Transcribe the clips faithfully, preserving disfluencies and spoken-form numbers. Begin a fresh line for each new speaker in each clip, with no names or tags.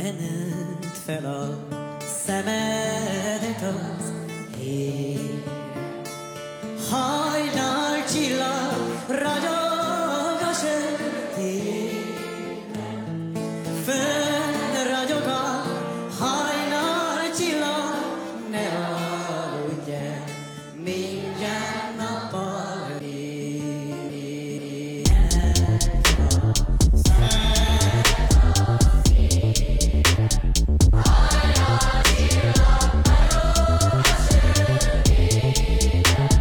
nőtt fel a szemedet az ég. Hajnal csillag ragyog a sötétben, fönn ragyog a hajnal csillag, ne aludj el, mindjárt nappal él. Hajnal csillag ragyog a sötétben,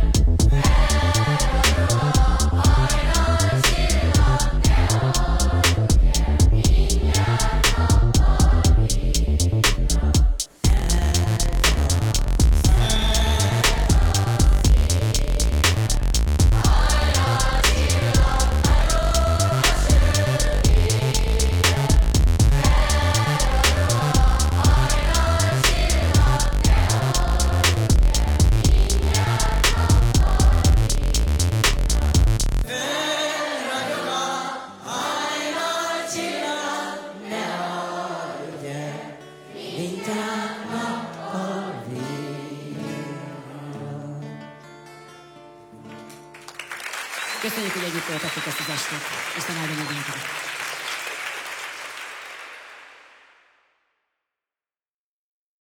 Köszönjük, hogy együtt töltettük ezt az estét. Isten áldja meg.